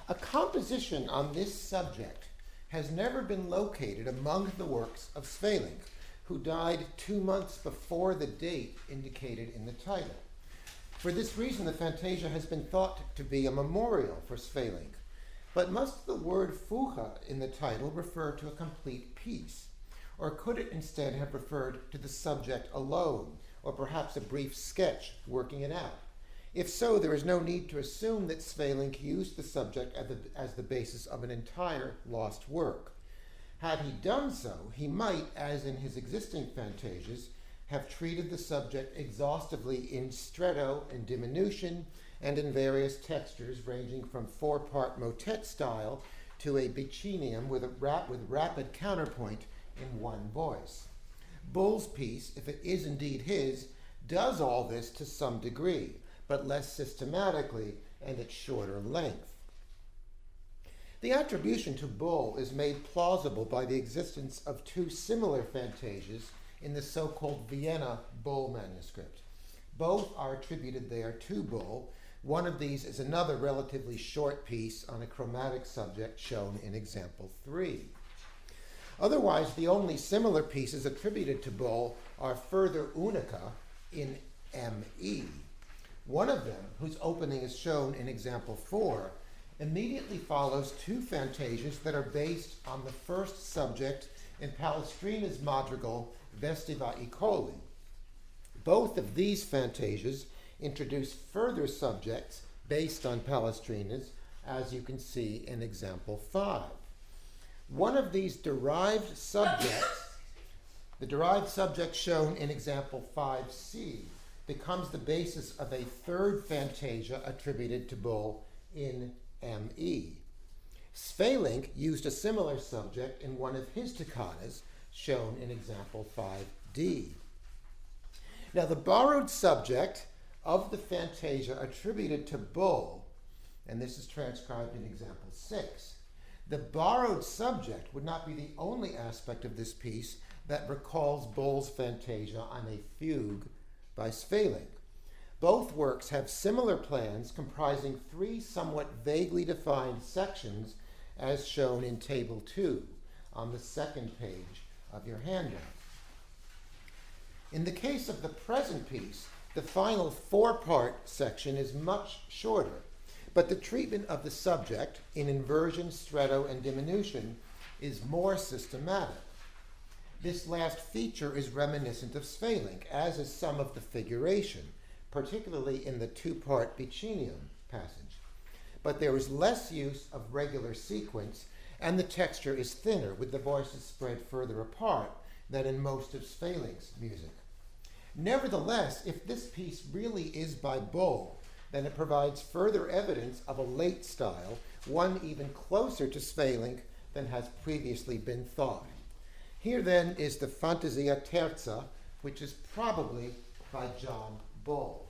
A composition on this subject has never been located among the works of Sweelinck, who died 2 months before the date indicated in the title. For this reason, the Fantasia has been thought to be a memorial for Sweelinck. But must the word Fuga in the title refer to a complete piece? Or could it instead have referred to the subject alone, or perhaps a brief sketch working it out? If so, there is no need to assume that Sweelinck used the subject as the basis of an entire lost work. Had he done so, he might, as in his existing fantasias, have treated the subject exhaustively in stretto and diminution and in various textures ranging from 4-part motet style to a bicinium with rapid counterpoint in one voice. Bull's piece, if it is indeed his, does all this to some degree, but less systematically and at shorter length. The attribution to Bull is made plausible by the existence of 2 similar fantasias in the so-called Vienna Bull manuscript. Both are attributed there to Bull. One of these is another relatively short piece on a chromatic subject shown in example 3. Otherwise, the only similar pieces attributed to Bull are Further Unica in M.E. One of them, whose opening is shown in example 4, immediately follows 2 fantasias that are based on the first subject in Palestrina's madrigal Vestiva I Colli. Both of these fantasias introduce further subjects based on Palestrina's, as you can see in example 5. One of these derived subjects, the derived subject shown in example 5c, becomes the basis of a third fantasia attributed to Bull in M.E. Sweelinck used a similar subject in one of his toccatas, shown in example 5d. Now, the borrowed subject of the fantasia attributed to Bull, and this is transcribed in example 6, the borrowed subject would not be the only aspect of this piece that recalls Bull's fantasia on a fugue by Sweelinck. Both works have similar plans comprising 3 somewhat vaguely defined sections as shown in Table 2 on the second page of your handout. In the case of the present piece, the final 4-part section is much shorter, but the treatment of the subject in inversion, stretto, and diminution is more systematic. This last feature is reminiscent of Sweelinck, as is some of the figuration, particularly in the 2-part bicinium passage. But there is less use of regular sequence, and the texture is thinner, with the voices spread further apart than in most of Sweelinck's music. Nevertheless, if this piece really is by Bull, then it provides further evidence of a late style, one even closer to Sweelinck than has previously been thought. Here then is the Fantasia Terza, which is probably by John Bull.